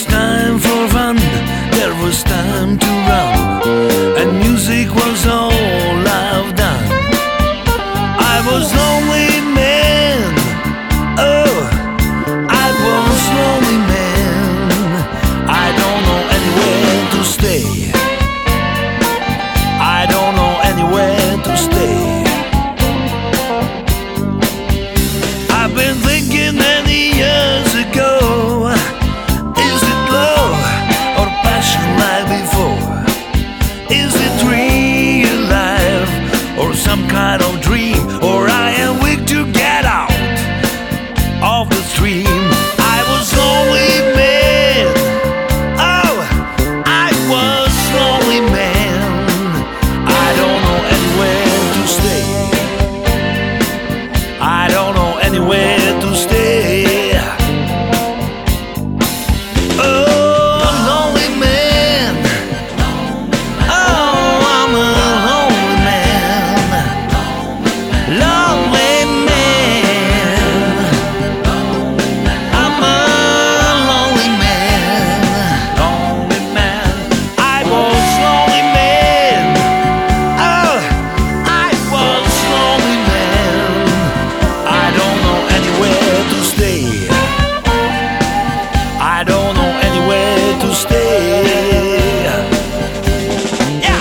time for fun, there was time to run, and music was all I've done. I was lonely man, oh, I was lonely man. I don't know anywhere to stay, I don't know anywhere to stay. I've been thinking many years ago, is it love or passion like before? Is it real life or some kind of dream? Or I am weak to get out of the stream. I was lonely man, oh, I was lonely man. I don't know anywhere to stay, I don't know anywhere to stay. Oh, lonely man, oh, I'm a lonely man, lonely man, I'm a lonely man, lonely man. I was lonely man, oh, I was lonely man. I don't know anywhere to stay, I don't know anywhere to stay. Yeah.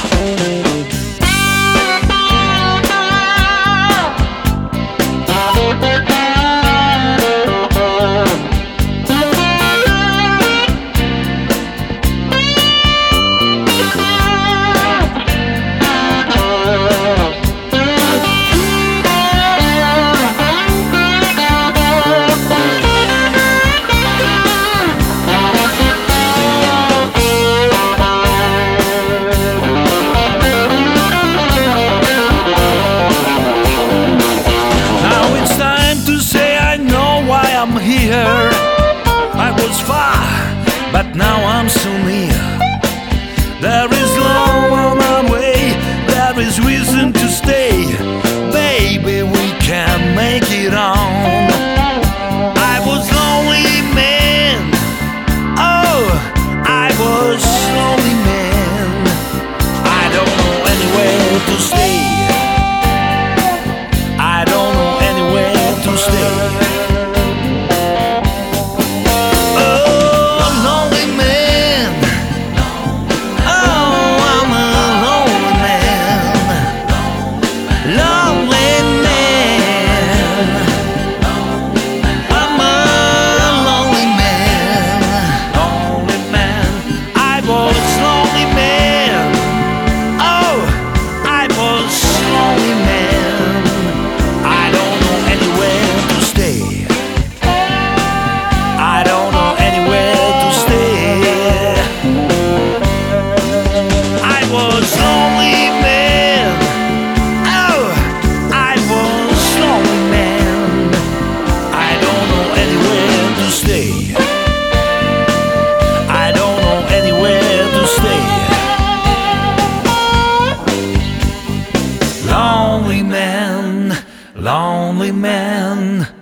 Now it's time to say I know why I'm here. I was far, but now I'm so near. There is love on our way, there is reason to stay. Baby, we can make it on. I was lonely man, oh, I was lonely man. I don't know anywhere to stay, I don't know anywhere to stay. Oh, lonely man, oh, I'm a lonely man, lonely man, I'm a lonely man, lonely man. I was lonely man, oh, I was lonely man. I don't know anywhere to stay, I don't know anywhere to stay. I was lonely man, oh, I was lonely man. I don't know anywhere to stay, I don't know anywhere to stay. Lonely man, lonely man.